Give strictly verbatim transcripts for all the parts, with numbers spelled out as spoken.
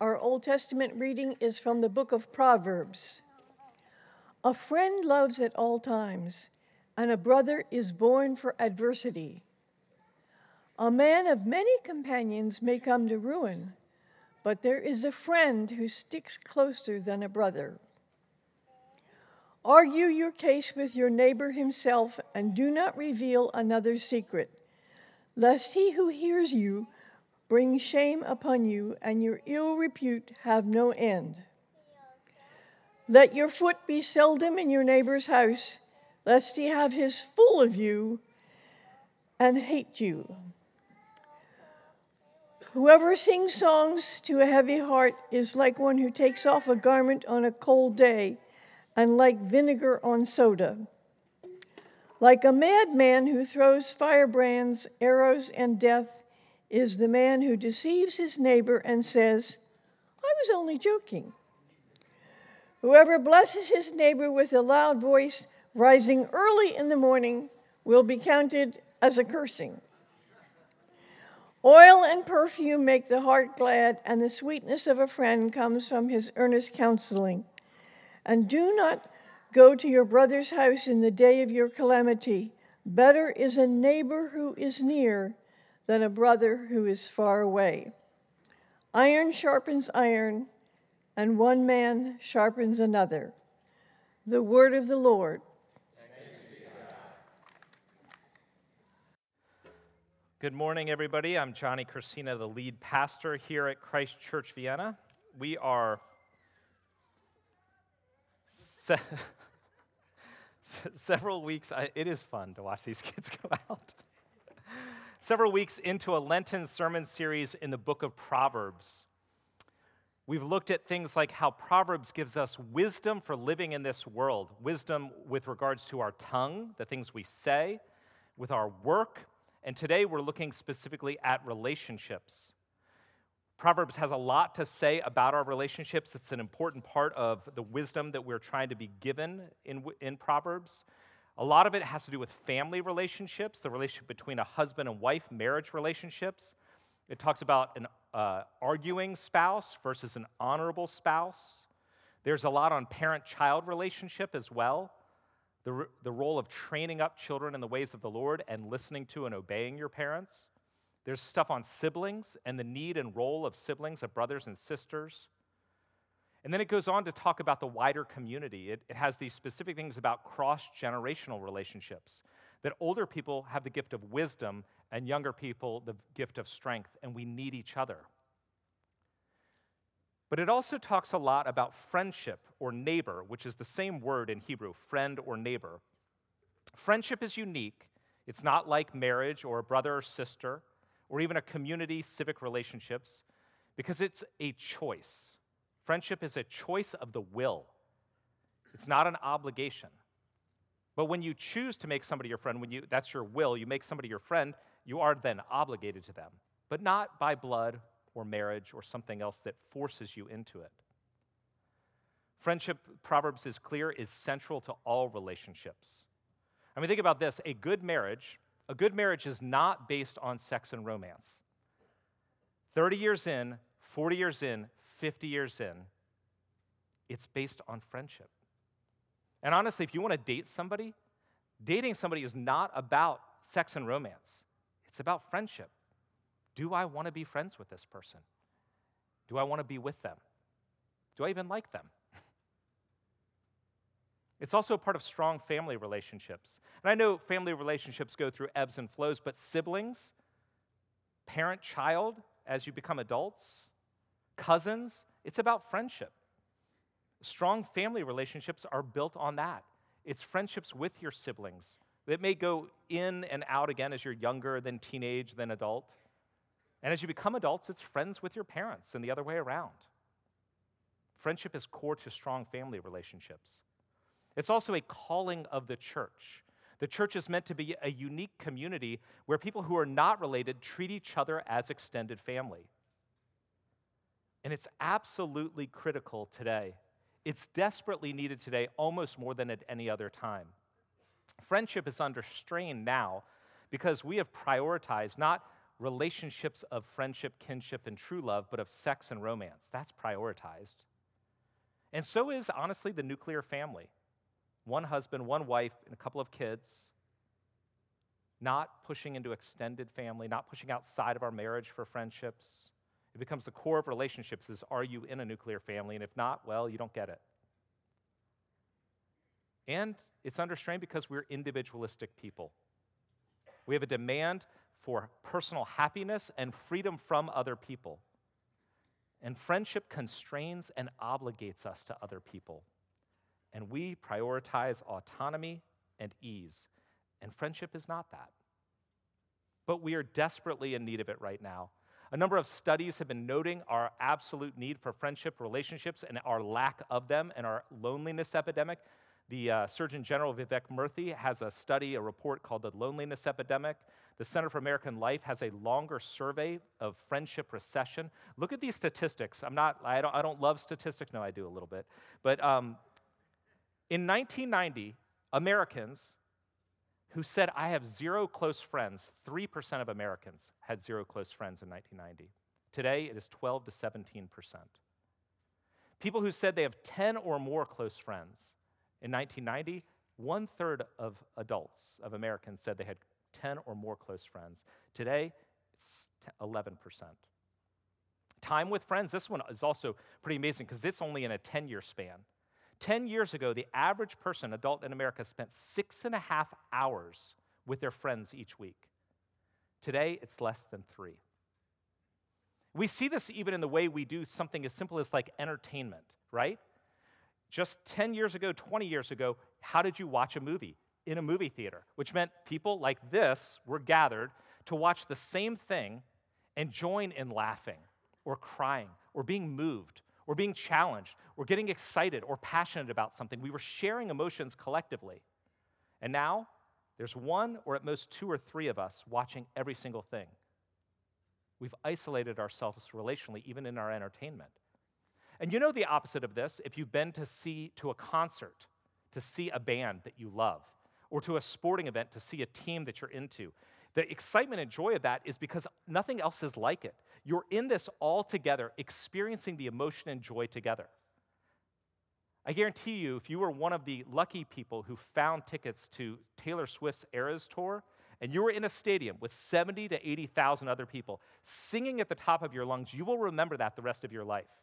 Our Old Testament reading is from the book of Proverbs. A friend loves at all times, and a brother is born for adversity. A man of many companions may come to ruin, but there is a friend who sticks closer than a brother. Argue your case with your neighbor himself, and do not reveal another's secret, lest he who hears you bring shame upon you, and your ill repute have no end. Let your foot be seldom in your neighbor's house, lest he have his full of you and hate you. Whoever sings songs to a heavy heart is like one who takes off a garment on a cold day, and like vinegar on soda. Like a madman who throws firebrands, arrows, and death is the man who deceives his neighbor and says, "I was only joking." Whoever blesses his neighbor with a loud voice, rising early in the morning, will be counted as a cursing. Oil and perfume make the heart glad, and the sweetness of a friend comes from his earnest counseling. And do not go to your brother's house in the day of your calamity. Better is a neighbor who is near than a brother who is far away. Iron sharpens iron, and one man sharpens another. The word of the Lord. Good morning, everybody. I'm Johnny Crisina, the lead pastor here at Christ Church Vienna. We are se- several weeks, I, it is fun to watch these kids go out. Several weeks into a Lenten sermon series in the book of Proverbs. We've looked at things like how Proverbs gives us wisdom for living in this world, wisdom with regards to our tongue, the things we say, with our work, and today we're looking specifically at relationships. Proverbs has a lot to say about our relationships. It's an important part of the wisdom that we're trying to be given in, in Proverbs. A lot of it has to do with family relationships, the relationship between a husband and wife, marriage relationships. It talks about an uh, arguing spouse versus an honorable spouse. There's a lot on parent-child relationship as well. The, the role of training up children in the ways of the Lord and listening to and obeying your parents. There's stuff on siblings and the need and role of siblings, of brothers and sisters. And then it goes on to talk about the wider community. It, it has these specific things about cross-generational relationships, that older people have the gift of wisdom and younger people the gift of strength, and we need each other. But it also talks a lot about friendship or neighbor, which is the same word in Hebrew, friend or neighbor. Friendship is unique. It's not like marriage or a brother or sister or even a community civic relationships because it's a choice. Friendship is a choice of the will. It's not an obligation. But when you choose to make somebody your friend, when you that's your will, you make somebody your friend, you are then obligated to them, but not by blood or marriage or something else that forces you into it. Friendship, Proverbs is clear, is central to all relationships. I mean, think about this. A good marriage, a good marriage is not based on sex and romance. thirty years in, forty years in, fifty years in, it's based on friendship. And honestly, if you want to date somebody, dating somebody is not about sex and romance. It's about friendship. Do I want to be friends with this person? Do I want to be with them? Do I even like them? It's also a part of strong family relationships. And I know family relationships go through ebbs and flows, but siblings, parent-child, as you become adults, cousins, it's about friendship. Strong family relationships are built on that. It's friendships with your siblings that may go in and out again as you're younger, then teenage, then adult. And as you become adults, it's friends with your parents and the other way around. Friendship is core to strong family relationships. It's also a calling of the church. The church is meant to be a unique community where people who are not related treat each other as extended family. And it's absolutely critical today. It's desperately needed today, almost more than at any other time. Friendship is under strain now because we have prioritized not relationships of friendship, kinship, and true love, but of sex and romance. That's prioritized. And so is, honestly, the nuclear family. One husband, one wife, and a couple of kids. Not pushing into extended family, not pushing outside of our marriage for friendships. It becomes the core of relationships is, are you in a nuclear family? And if not, well, you don't get it. And it's under strain because we're individualistic people. We have a demand for personal happiness and freedom from other people. And friendship constrains and obligates us to other people. And we prioritize autonomy and ease. And friendship is not that. But we are desperately in need of it right now. A number of studies have been noting our absolute need for friendship, relationships, and our lack of them, and our loneliness epidemic. The uh, Surgeon General Vivek Murthy has a study, a report called The Loneliness Epidemic. The Center for American Life has a longer survey of friendship recession. Look at these statistics. I'm not, I don't, I don't love statistics. No, I do a little bit. But um, in nineteen ninety, Americans who said, I have zero close friends, three percent of Americans had zero close friends in nineteen ninety. Today, it is twelve to seventeen percent. People who said they have ten or more close friends, in nineteen ninety, one-third of adults, of Americans, said they had ten or more close friends. Today, it's eleven percent. Time with friends, this one is also pretty amazing because it's only in a ten-year span. ten years ago, the average person, adult in America, spent six and a half hours with their friends each week. Today, it's less than three. We see this even in the way we do something as simple as like entertainment, right? Just ten years ago, twenty years ago, how did you watch a movie? In a movie theater, which meant people like this were gathered to watch the same thing and join in laughing or crying or being moved or being challenged or getting excited or passionate about something. We were sharing emotions collectively. And now, there's one or at most two or three of us watching every single thing. We've isolated ourselves relationally, even in our entertainment. And you know the opposite of this, if you've been to see to a concert, to see a band that you love, or to a sporting event to see a team that you're into. The excitement and joy of that is because nothing else is like it. You're in this all together, experiencing the emotion and joy together. I guarantee you, if you were one of the lucky people who found tickets to Taylor Swift's Eras Tour, and you were in a stadium with seventy to eighty thousand other people singing at the top of your lungs, you will remember that the rest of your life.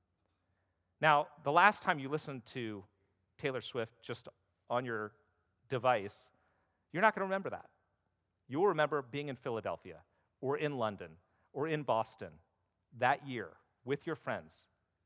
Now, the last time you listened to Taylor Swift just on your device, you're not going to remember that. You'll remember being in Philadelphia or in London or in Boston that year with your friends.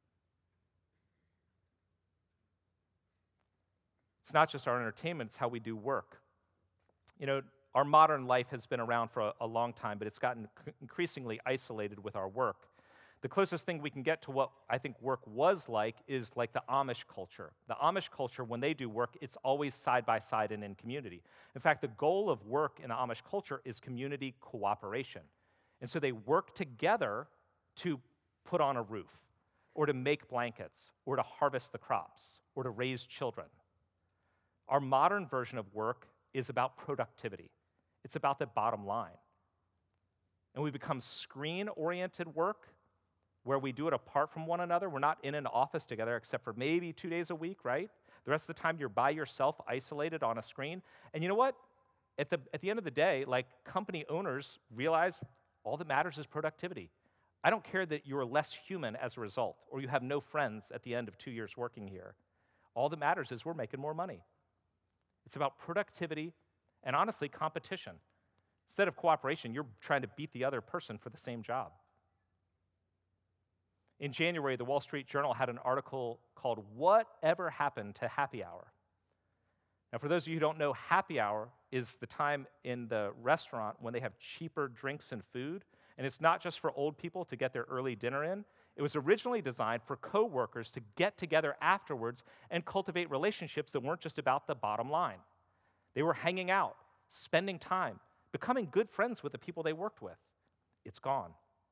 It's not just our entertainment, it's how we do work. You know, our modern life has been around for a, a long time, but it's gotten c- increasingly isolated with our work. The closest thing we can get to what I think work was like is like the Amish culture. The Amish culture, when they do work, it's always side by side and in community. In fact, the goal of work in the Amish culture is community cooperation. And so they work together to put on a roof, or to make blankets, or to harvest the crops, or to raise children. Our modern version of work is about productivity. It's about the bottom line. And we become screen-oriented work, where we do it apart from one another. We're not in an office together except for maybe two days a week, right? The rest of the time you're by yourself, isolated on a screen. And you know what? At the, at the end of the day, like, company owners realize all that matters is productivity. I don't care that you're less human as a result, or you have no friends at the end of two years working here. All that matters is we're making more money. It's about productivity and, honestly, competition. Instead of cooperation, you're trying to beat the other person for the same job. In January, the Wall Street Journal had an article called "Whatever Happened to Happy Hour?" Now, for those of you who don't know, happy hour is the time in the restaurant when they have cheaper drinks and food, and it's not just for old people to get their early dinner in. It was originally designed for coworkers to get together afterwards and cultivate relationships that weren't just about the bottom line. They were hanging out, spending time, becoming good friends with the people they worked with. It's gone.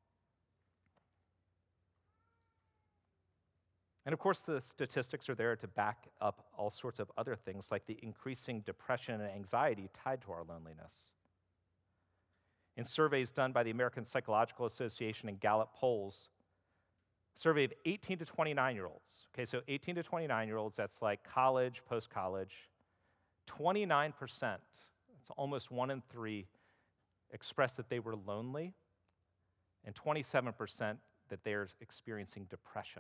And of course, the statistics are there to back up all sorts of other things, like the increasing depression and anxiety tied to our loneliness. In surveys done by the American Psychological Association and Gallup polls, survey of eighteen to twenty-nine-year-olds. Okay, so eighteen to twenty-nine-year-olds, that's like college, post-college. twenty-nine percent, it's almost one in three, expressed that they were lonely, and twenty-seven percent that they're experiencing depression.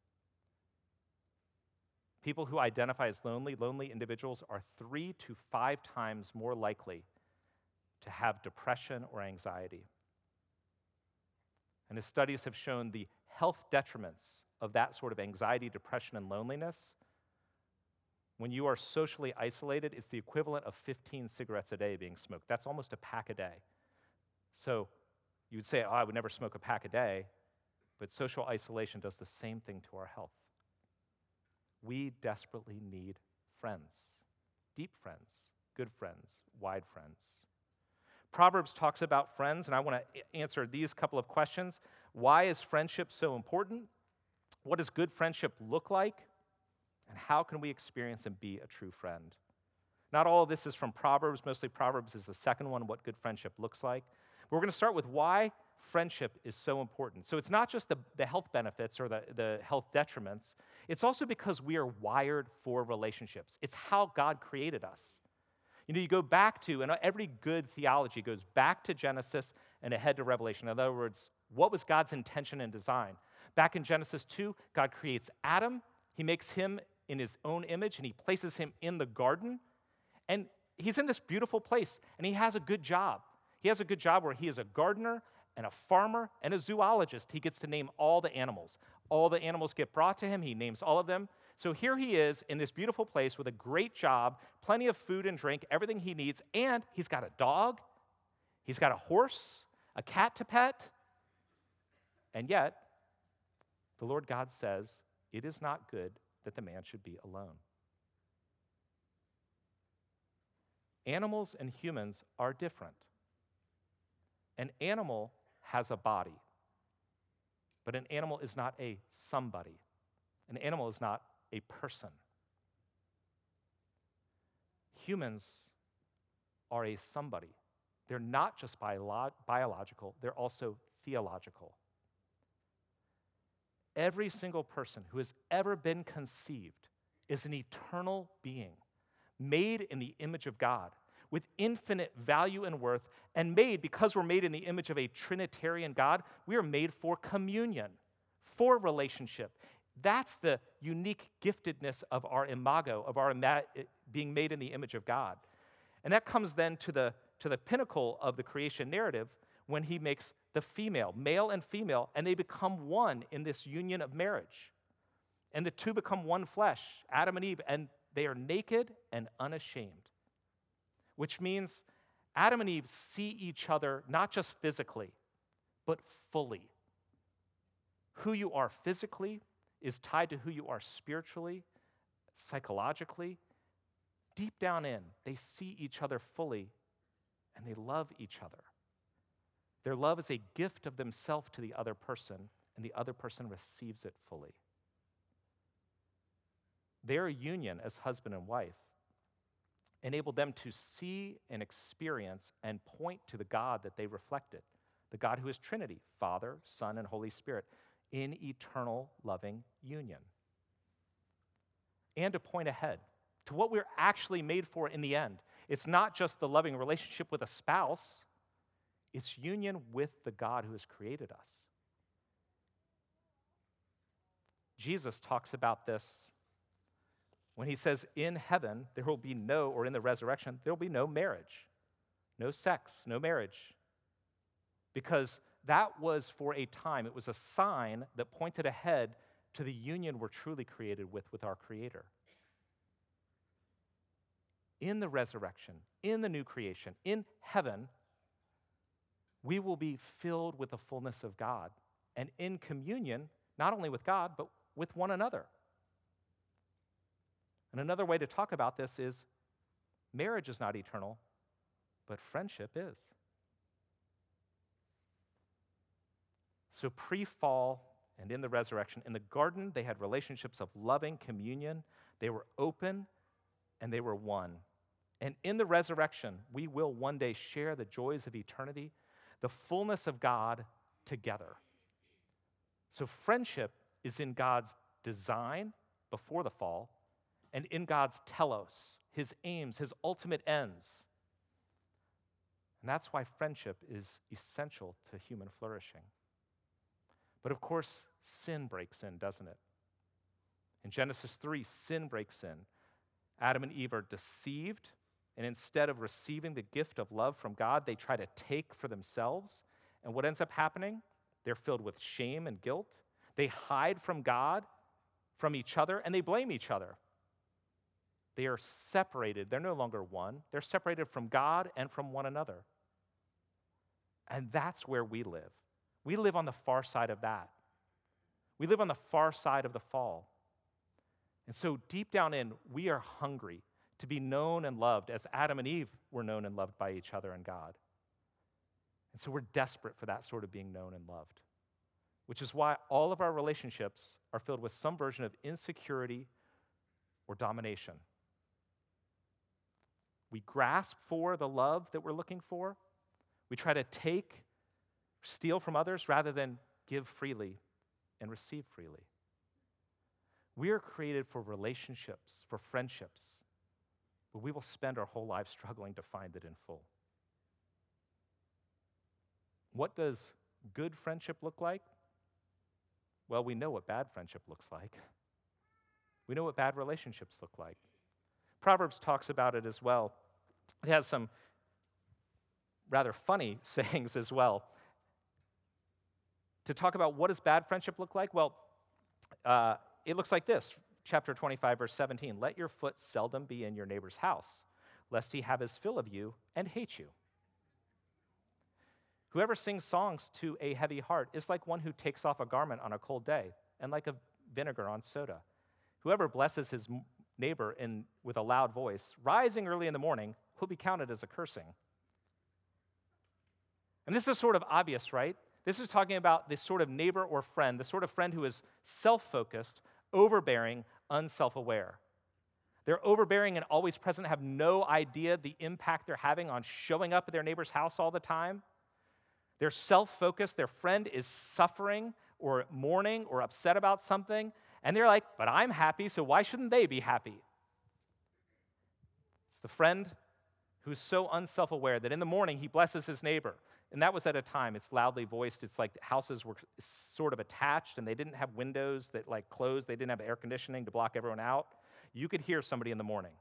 People who identify as lonely, lonely individuals are three to five times more likely to have depression or anxiety. And the studies have shown the health detriments of that sort of anxiety, depression, and loneliness. When you are socially isolated, it's the equivalent of fifteen cigarettes a day being smoked. That's almost a pack a day. So you would say, oh, I would never smoke a pack a day, but social isolation does the same thing to our health. We desperately need friends, deep friends, good friends, wide friends. Proverbs talks about friends, and I want to answer these couple of questions. Why is friendship so important? What does good friendship look like? And how can we experience and be a true friend? Not all of this is from Proverbs. Mostly Proverbs is the second one, what good friendship looks like. But we're going to start with why friendship is so important. So it's not just the, the health benefits or the, the health detriments. It's also because we are wired for relationships. It's how God created us. You know, you go back to, and every good theology goes back to Genesis and ahead to Revelation. In other words, what was God's intention and design? Back in Genesis two, God creates Adam. He makes him in his own image, and he places him in the garden. And he's in this beautiful place, and he has a good job. He has a good job where he is a gardener and a farmer and a zoologist. He gets to name all the animals. All the animals get brought to him. He names all of them. So here he is in this beautiful place with a great job, plenty of food and drink, everything he needs, and he's got a dog, he's got a horse, a cat to pet, and yet the Lord God says, it is not good that the man should be alone. Animals and humans are different. An animal has a body, but an animal is not a somebody. An animal is not a person. Humans are a somebody. They're not just bio- biological, they're also theological. Every single person who has ever been conceived is an eternal being, made in the image of God, with infinite value and worth, and made, because we're made in the image of a Trinitarian God, we are made for communion, for relationship. That's the unique giftedness of our imago, of our ima- being made in the image of God. And that comes then to the, to the pinnacle of the creation narrative when he makes the female, male and female, and they become one in this union of marriage. And the two become one flesh, Adam and Eve, and they are naked and unashamed. Which means Adam and Eve see each other not just physically, but fully. Who you are physically is tied to who you are spiritually, psychologically. Deep down in, they see each other fully, and they love each other. Their love is a gift of themselves to the other person, and the other person receives it fully. Their union as husband and wife enabled them to see and experience and point to the God that they reflected, the God who is Trinity, Father, Son, and Holy Spirit, in eternal loving union. And to point ahead to what we're actually made for in the end. It's not just the loving relationship with a spouse, it's union with the God who has created us. Jesus talks about this when he says, in heaven, there will be no, or in the resurrection, there will be no marriage, no sex, no marriage. Because that was for a time, it was a sign that pointed ahead to the union we're truly created with, with our Creator. In the resurrection, in the new creation, in heaven, we will be filled with the fullness of God and in communion, not only with God, but with one another. And another way to talk about this is marriage is not eternal, but friendship is. So pre-fall and in the resurrection, in the garden, they had relationships of loving communion. They were open and they were one. And in the resurrection, we will one day share the joys of eternity, the fullness of God together. So friendship is in God's design before the fall, and in God's telos, his aims, his ultimate ends. And that's why friendship is essential to human flourishing. But of course, sin breaks in, doesn't it? In Genesis three, sin breaks in. Adam and Eve are deceived, and instead of receiving the gift of love from God, they try to take for themselves. And what ends up happening? They're filled with shame and guilt. They hide from God, from each other, and they blame each other. They are separated. They're no longer one. They're separated from God and from one another. And that's where we live. We live on the far side of that. We live on the far side of the fall. And so deep down in, we are hungry to be known and loved as Adam and Eve were known and loved by each other and God. And so we're desperate for that sort of being known and loved, which is why all of our relationships are filled with some version of insecurity or domination. We grasp for the love that we're looking for. We try to take, steal from others rather than give freely and receive freely. We are created for relationships, for friendships, but we will spend our whole lives struggling to find it in full. What does good friendship look like? Well, we know what bad friendship looks like. We know what bad relationships look like. Proverbs talks about it as well. It has some rather funny sayings as well. To talk about what does bad friendship look like? Well, uh, it looks like this. Chapter twenty-five, verse seventeen. Let your foot seldom be in your neighbor's house, lest he have his fill of you and hate you. Whoever sings songs to a heavy heart is like one who takes off a garment on a cold day, and like a vinegar on soda. Whoever blesses his neighbor in, with a loud voice, rising early in the morning, will be counted as a cursing. And this is sort of obvious, right? This is talking about this sort of neighbor or friend, the sort of friend who is self-focused, overbearing, unself-aware. They're overbearing and always present, have no idea the impact they're having on showing up at their neighbor's house all the time. They're self-focused, their friend is suffering or mourning or upset about something, and they're like, but I'm happy, so why shouldn't they be happy? It's the friend who's so unself-aware that in the morning he blesses his neighbor. And that was at a time, it's loudly voiced. It's like houses were sort of attached and they didn't have windows that like closed. They didn't have air conditioning to block everyone out. You could hear somebody in the morning.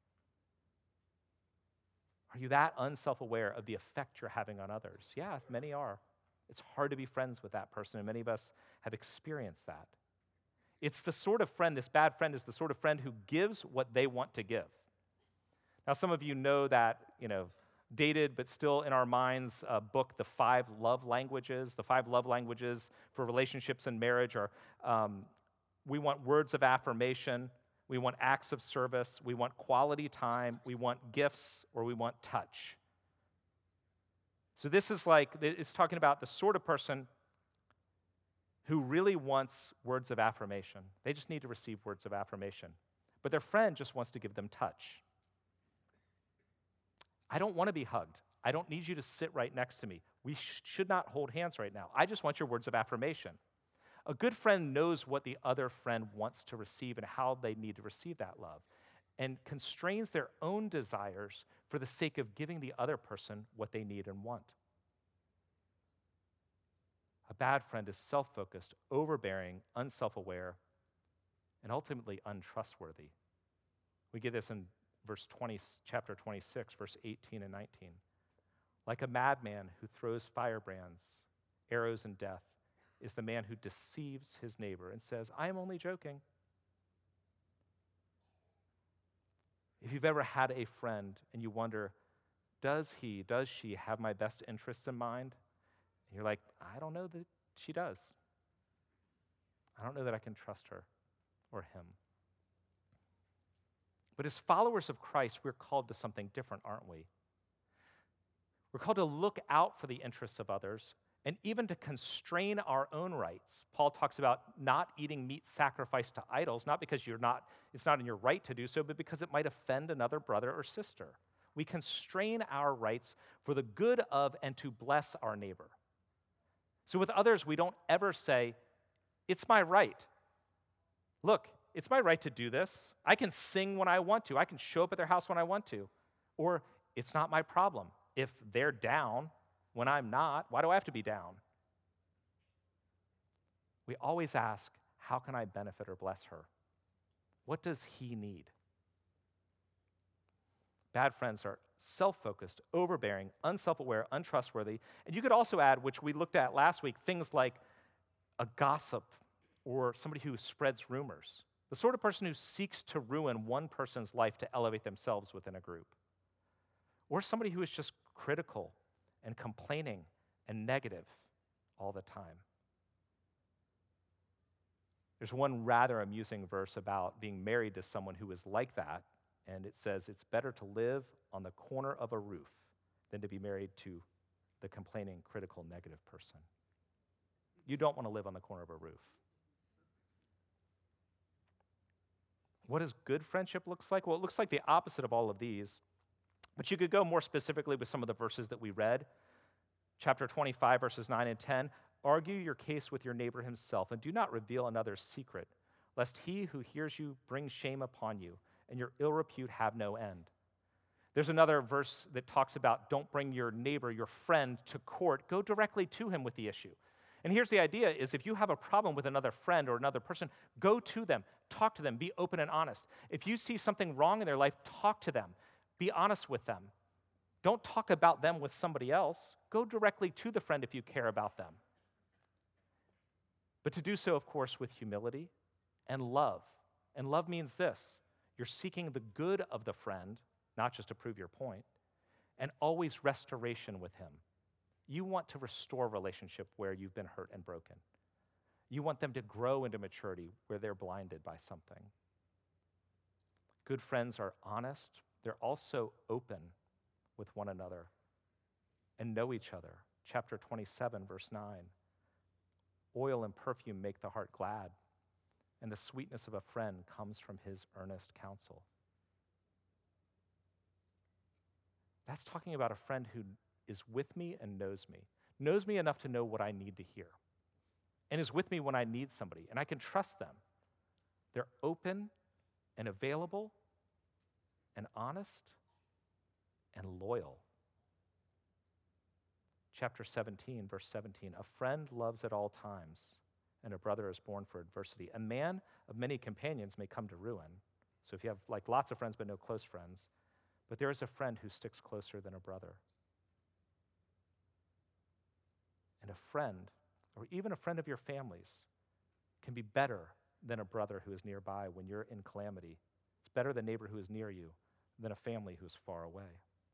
Are you that unself-aware of the effect you're having on others? Yeah, many are. It's hard to be friends with that person, and many of us have experienced that. It's the sort of friend, this bad friend is the sort of friend who gives what they want to give. Now, some of you know that, you know, dated but still in our minds uh, book, The Five Love Languages. The five love languages for relationships and marriage are, um, we want words of affirmation, we want acts of service, we want quality time, we want gifts, or we want touch. So this is like, it's talking about the sort of person who really wants words of affirmation. They just need to receive words of affirmation. But their friend just wants to give them touch. I don't want to be hugged. I don't need you to sit right next to me. We sh- should not hold hands right now. I just want your words of affirmation. A good friend knows what the other friend wants to receive and how they need to receive that love, and constrains their own desires for the sake of giving the other person what they need and want. A bad friend is self-focused, overbearing, unself-aware, and ultimately untrustworthy. We get this in verse twenty, chapter twenty-six, verse eighteen and nineteen. Like a madman who throws firebrands, arrows, and death is the man who deceives his neighbor and says, I am only joking. If you've ever had a friend and you wonder, does he, does she have my best interests in mind? And you're like, I don't know that she does. I don't know that I can trust her or him. But as followers of Christ, we're called to something different, aren't we? We're called to look out for the interests of others and even to constrain our own rights. Paul talks about not eating meat sacrificed to idols, not because you're not, it's not in your right to do so, but because it might offend another brother or sister. we constrain our rights for the good of and to bless our neighbor. So with others, we don't ever say, it's my right. Look, it's my right to do this. I can sing when I want to. I can show up at their house when I want to. Or it's not my problem. If they're down when I'm not, why do I have to be down? We always ask, how can I benefit or bless her? What does he need? Bad friends are self-focused, overbearing, unself-aware, untrustworthy. And you could also add, which we looked at last week, things like a gossip or somebody who spreads rumors. The sort of person who seeks to ruin one person's life to elevate themselves within a group. Or somebody who is just critical and complaining and negative all the time. There's one rather amusing verse about being married to someone who is like that, and it says it's better to live on the corner of a roof than to be married to the complaining, critical, negative person. You don't want to live on the corner of a roof. What does good friendship looks like? Well, it looks like the opposite of all of these, but you could go more specifically with some of the verses that we read. Chapter twenty-five, verses nine and ten, argue your case with your neighbor himself, and do not reveal another's secret, lest he who hears you bring shame upon you, and your ill repute have no end. There's another verse that talks about don't bring your neighbor, your friend, to court. Go directly to him with the issue. And here's the idea is if you have a problem with another friend or another person, go to them, talk to them, be open and honest. If you see something wrong in their life, talk to them, be honest with them. Don't talk about them with somebody else. Go directly to the friend if you care about them. But to do so, of course, with humility and love. And love means this. You're seeking the good of the friend, not just to prove your point, and always restoration with him. You want to restore relationship where you've been hurt and broken. You want them to grow into maturity where they're blinded by something. Good friends are honest. They're also open with one another and know each other. Chapter twenty-seven, verse nine. Oil and perfume make the heart glad, and the sweetness of a friend comes from his earnest counsel. That's talking about a friend who is with me and knows me, knows me enough to know what I need to hear, and is with me when I need somebody, and I can trust them. They're open and available and honest and loyal. Chapter seventeen, verse seventeen, a friend loves at all times, and a brother is born for adversity. A man of many companions may come to ruin. So if you have like lots of friends but no close friends, but there is a friend who sticks closer than a brother. And a friend, or even a friend of your family's, can be better than a brother who is nearby when you're in calamity. It's better the neighbor who is near you than a family who's far away.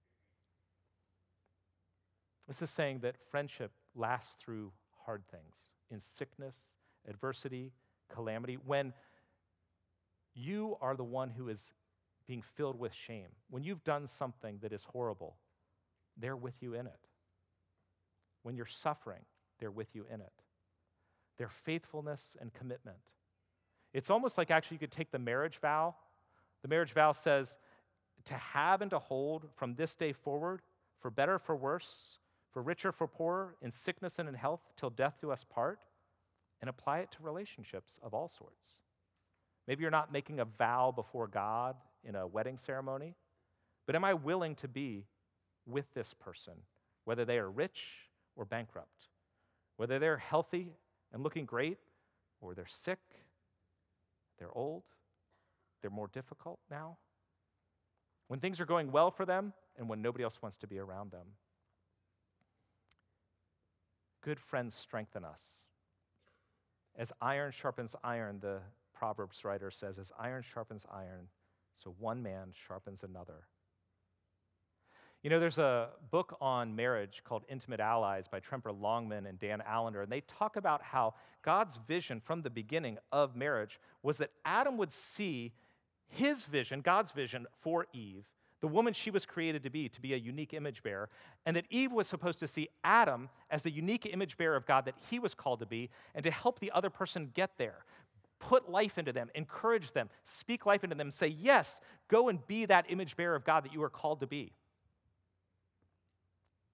This is saying that friendship lasts through hard things, in sickness, adversity, calamity. When you are the one who is being filled with shame, when you've done something that is horrible, they're with you in it. When you're suffering, they're with you in it. Their faithfulness and commitment. It's almost like actually you could take the marriage vow. The marriage vow says, to have and to hold from this day forward, for better, for worse, for richer, for poorer, in sickness and in health, till death do us part, and apply it to relationships of all sorts. Maybe you're not making a vow before God in a wedding ceremony, but am I willing to be with this person, whether they are rich or bankrupt, whether they're healthy and looking great, or they're sick, they're old, they're more difficult now, when things are going well for them and when nobody else wants to be around them. Good friends strengthen us. As iron sharpens iron, the Proverbs writer says, as iron sharpens iron, so one man sharpens another. You know, there's a book on marriage called Intimate Allies by Tremper Longman and Dan Allender, and they talk about how God's vision from the beginning of marriage was that Adam would see his vision, God's vision for Eve, the woman she was created to be, to be a unique image bearer, and that Eve was supposed to see Adam as the unique image bearer of God that he was called to be, and to help the other person get there. Put life into them, encourage them, speak life into them, say, yes, go and be that image bearer of God that you are called to be.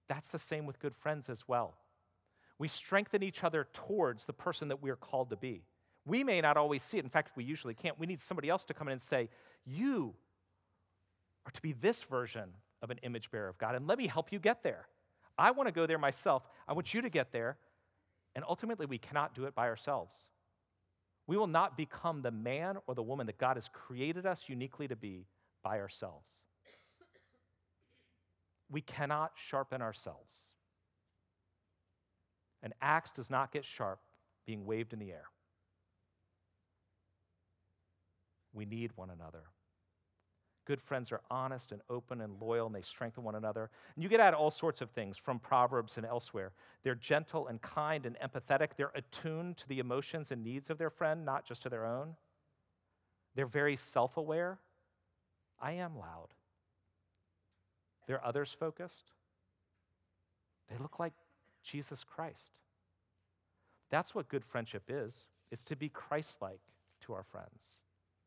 That's the same with good friends as well. We strengthen each other towards the person that we are called to be. We may not always see it. In fact, we usually can't. We need somebody else to come in and say, you are to be this version of an image bearer of God, and let me help you get there. I want to go there myself. I want you to get there. And ultimately, we cannot do it by ourselves. We will not become the man or the woman that God has created us uniquely to be by ourselves. We cannot sharpen ourselves. An axe does not get sharp being waved in the air. We need one another. Good friends are honest and open and loyal, and they strengthen one another. And you get at all sorts of things from Proverbs and elsewhere. They're gentle and kind and empathetic. They're attuned to the emotions and needs of their friend, not just to their own. They're very self-aware. I am loud. They're others-focused. They look like Jesus Christ. That's what good friendship is. It's to be Christ-like to our friends.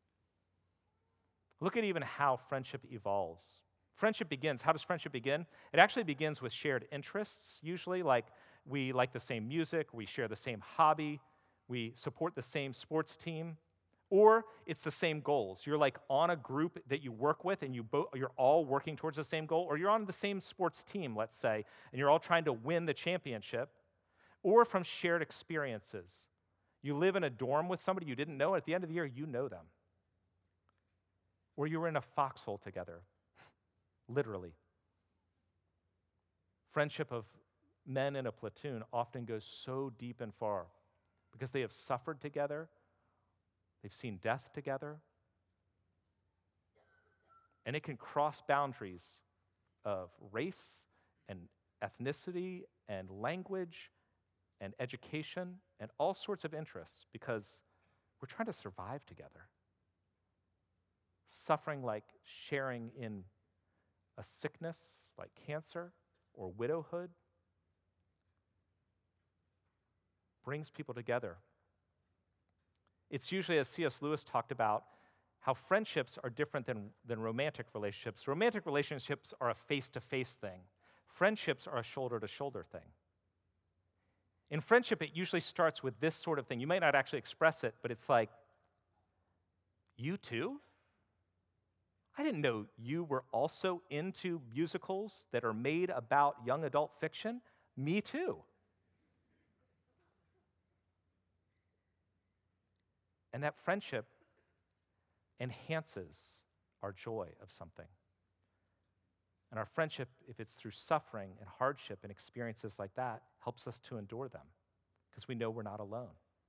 Look at even how friendship evolves. Friendship begins. How does friendship begin? It actually begins with shared interests, usually, like we like the same music, we share the same hobby, we support the same sports team, or it's the same goals. You're like on a group that you work with and you bo- you're all working towards the same goal, or you're on the same sports team, let's say, and you're all trying to win the championship, or from shared experiences. You live in a dorm with somebody you didn't know, and at the end of the year, you know them. Or you were in a foxhole together, literally. Friendship of men in a platoon often goes so deep and far because they have suffered together, they've seen death together, and it can cross boundaries of race and ethnicity and language and education and all sorts of interests because we're trying to survive together. Suffering like sharing in a sickness like cancer or widowhood brings people together. It's usually, as C S Lewis talked about, how friendships are different than, than romantic relationships. Romantic relationships are a face-to-face thing. Friendships are a shoulder-to-shoulder thing. In friendship, it usually starts with this sort of thing. You might not actually express it, but it's like, you too? I didn't know you were also into musicals that are made about young adult fiction. Me too. And that friendship enhances our joy of something. And our friendship, if it's through suffering and hardship and experiences like that, helps us to endure them because we know we're not alone.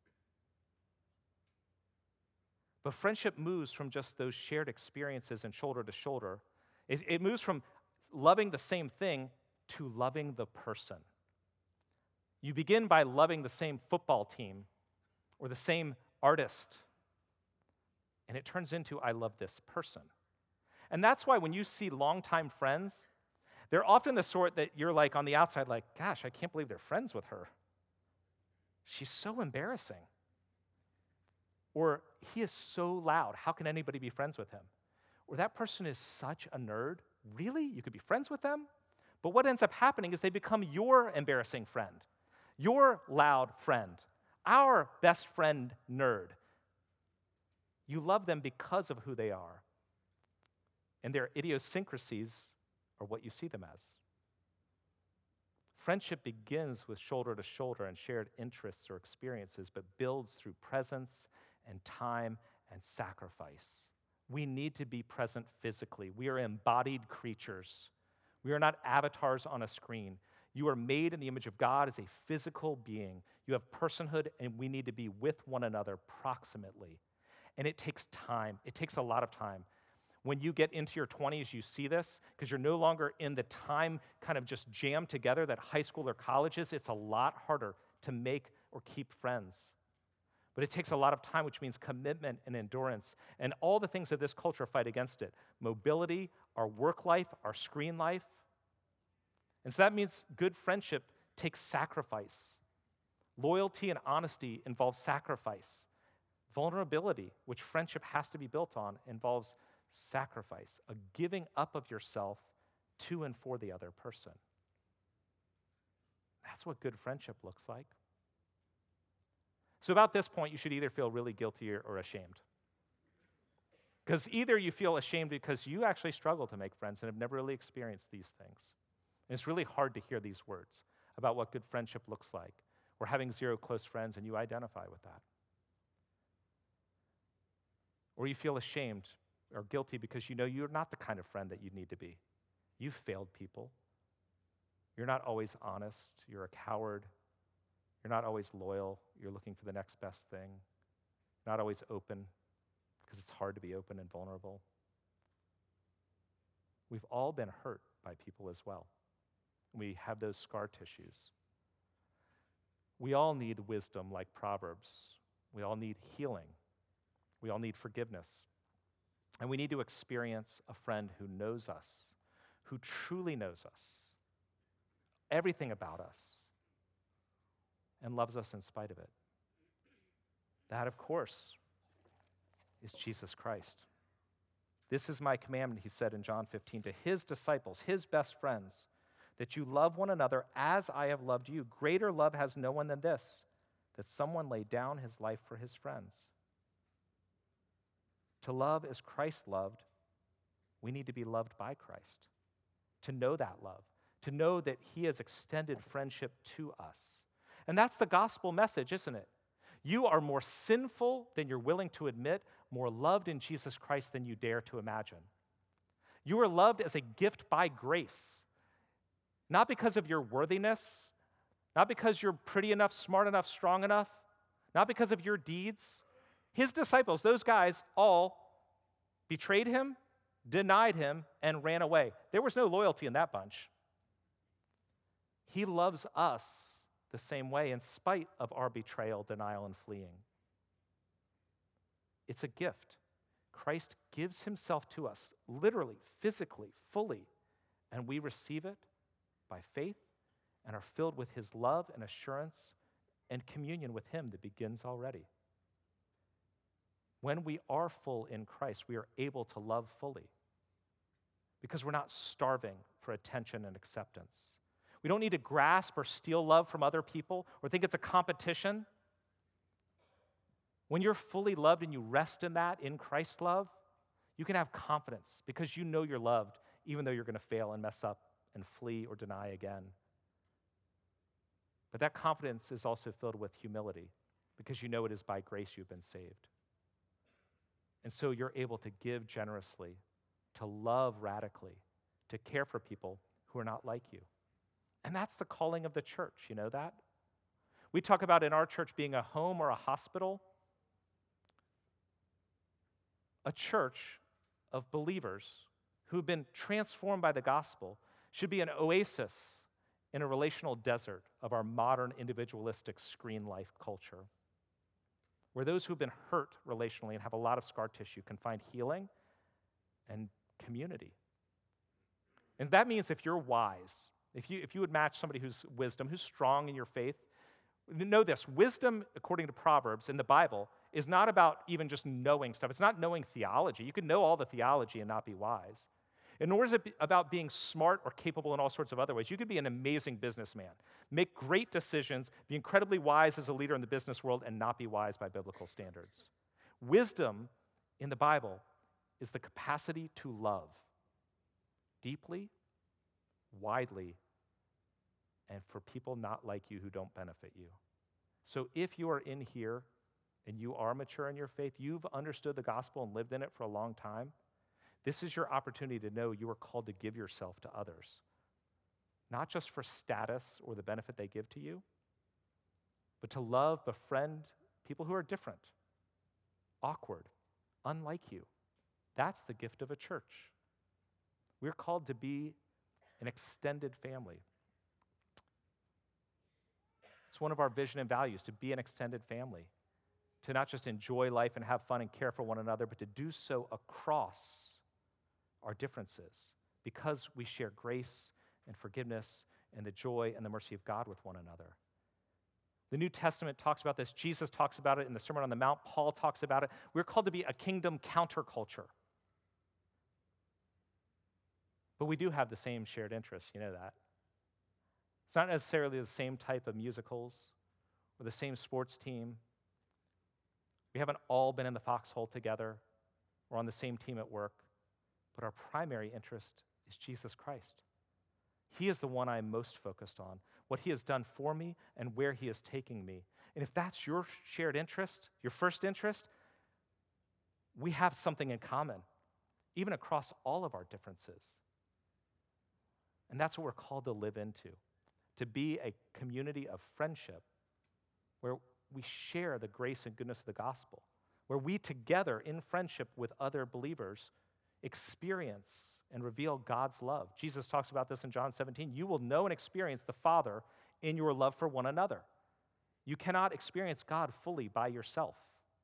But friendship moves from just those shared experiences and shoulder to shoulder. It, it moves from loving the same thing to loving the person. You begin by loving the same football team or the same artist, and it turns into, I love this person. And that's why when you see longtime friends, they're often the sort that you're like on the outside, like, gosh, I can't believe they're friends with her. She's so embarrassing. Or he is so loud. How can anybody be friends with him? Or that person is such a nerd. Really? You could be friends with them? But what ends up happening is they become your embarrassing friend, your loud friend, our best friend nerd. You love them because of who they are. And their idiosyncrasies are what you see them as. Friendship begins with shoulder to shoulder and shared interests or experiences, but builds through presence and time and sacrifice. We need to be present physically. We are embodied creatures. We are not avatars on a screen. You are made in the image of God as a physical being. You have personhood, and we need to be with one another proximately. And it takes time. It takes a lot of time. When you get into your twenties, you see this because you're no longer in the time kind of just jammed together that high school or college is. It's a lot harder to make or keep friends. But it takes a lot of time, which means commitment and endurance. And all the things of this culture fight against it. Mobility, our work life, our screen life. And so that means good friendship takes sacrifice. Loyalty and honesty involves sacrifice. Vulnerability, which friendship has to be built on, involves sacrifice, a giving up of yourself to and for the other person. That's what good friendship looks like. So about this point, you should either feel really guilty or, or ashamed. Because either you feel ashamed because you actually struggle to make friends and have never really experienced these things. And it's really hard to hear these words about what good friendship looks like, or having zero close friends and you identify with that. Or you feel ashamed or guilty because you know you're not the kind of friend that you need to be. You've failed people. You're not always honest. You're a coward. You're not always loyal. You're looking for the next best thing. Not always open, because it's hard to be open and vulnerable. We've all been hurt by people as well. We have those scar tissues. We all need wisdom like Proverbs. We all need healing. We all need forgiveness. And we need to experience a friend who knows us, who truly knows us, everything about us, and loves us in spite of it. That, of course, is Jesus Christ. This is my commandment, he said in John fifteen, to his disciples, his best friends, that you love one another as I have loved you. Greater love has no one than this, that someone lay down his life for his friends. To love as Christ loved, we need to be loved by Christ. To know that love, to know that he has extended friendship to us. And that's the gospel message, isn't it? You are more sinful than you're willing to admit, more loved in Jesus Christ than you dare to imagine. You are loved as a gift by grace, not because of your worthiness, not because you're pretty enough, smart enough, strong enough, not because of your deeds. His disciples, those guys, all betrayed him, denied him, and ran away. There was no loyalty in that bunch. He loves us the same way in spite of our betrayal, denial, and fleeing. It's a gift. Christ gives himself to us, literally, physically, fully, and we receive it by faith and are filled with his love and assurance and communion with him that begins already. When we are full in Christ, we are able to love fully because we're not starving for attention and acceptance. We don't need to grasp or steal love from other people or think it's a competition. When you're fully loved and you rest in that, in Christ's love, you can have confidence because you know you're loved even though you're going to fail and mess up and flee or deny again. But that confidence is also filled with humility because you know it is by grace you've been saved. And so you're able to give generously, to love radically, to care for people who are not like you. And that's the calling of the church, you know that? We talk about in our church being a home or a hospital. A church of believers who've been transformed by the gospel should be an oasis in a relational desert of our modern individualistic screen life culture, where those who've been hurt relationally and have a lot of scar tissue can find healing and community. And that means if you're wise, If you, if you would match somebody who's wisdom, who's strong in your faith, know this, wisdom, according to Proverbs in the Bible, is not about even just knowing stuff. It's not knowing theology. You can know all the theology and not be wise. And nor is it about being smart or capable in all sorts of other ways. You could be an amazing businessman, make great decisions, be incredibly wise as a leader in the business world, and not be wise by biblical standards. Wisdom in the Bible is the capacity to love deeply, widely, and for people not like you who don't benefit you. So if you are in here and you are mature in your faith, you've understood the gospel and lived in it for a long time, this is your opportunity to know you are called to give yourself to others, not just for status or the benefit they give to you, but to love, befriend people who are different, awkward, unlike you. That's the gift of a church. We're called to be an extended family. It's one of our vision and values, to be an extended family, to not just enjoy life and have fun and care for one another, but to do so across our differences because we share grace and forgiveness and the joy and the mercy of God with one another. The New Testament talks about this. Jesus talks about it in the Sermon on the Mount. Paul talks about it. We're called to be a kingdom counterculture. But we do have the same shared interests, you know that. It's not necessarily the same type of musicals or the same sports team. We haven't all been in the foxhole together or on the same team at work, but our primary interest is Jesus Christ. He is the one I'm most focused on, what he has done for me and where he is taking me. And if that's your shared interest, your first interest, we have something in common, even across all of our differences. And that's what we're called to live into, to be a community of friendship where we share the grace and goodness of the gospel, where we together in friendship with other believers experience and reveal God's love. Jesus talks about this in John seventeen. You will know and experience the Father in your love for one another. You cannot experience God fully by yourself.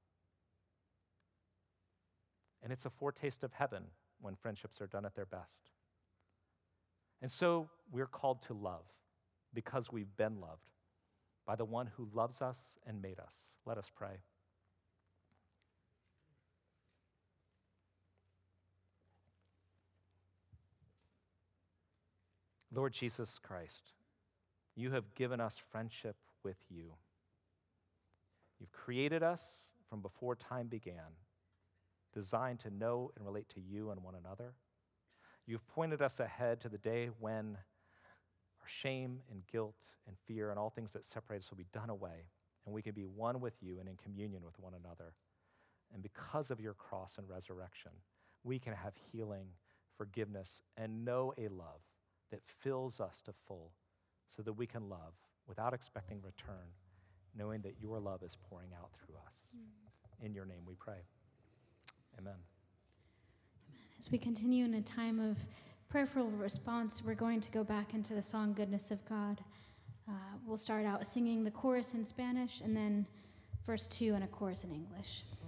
And it's a foretaste of heaven when friendships are done at their best. And so we're called to love because we've been loved by the one who loves us and made us. Let us pray. Lord Jesus Christ, you have given us friendship with you. You've created us from before time began, designed to know and relate to you and one another. You've pointed us ahead to the day when our shame and guilt and fear and all things that separate us will be done away, and we can be one with you and in communion with one another. And because of your cross and resurrection, we can have healing, forgiveness, and know a love that fills us to full so that we can love without expecting return, knowing that your love is pouring out through us. Mm. In your name we pray. Amen. As we continue in a time of prayerful response, we're going to go back into the song, Goodness of God. Uh, we'll start out singing the chorus in Spanish and then verse two and a chorus in English.